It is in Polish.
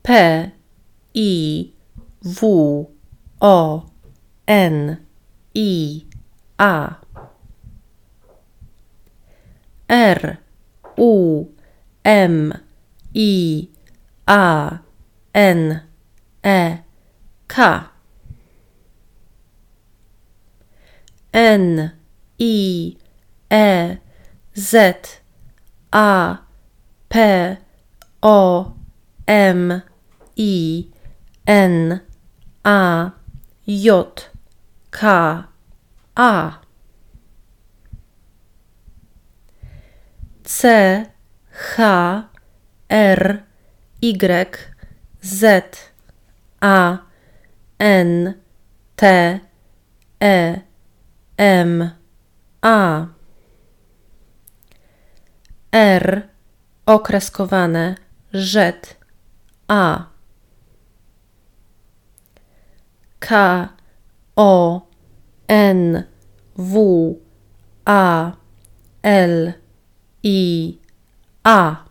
I, W, O, N, I, A. R, U, M, I, A, N, E, K. N, I, E, Z, A, P, O, M, I, N, A, J, K, A. C, H, R, Y, Z, A, N, T, E, M, A. R, okreskowane, Z, A. K, O, N, W, A, L, I, A.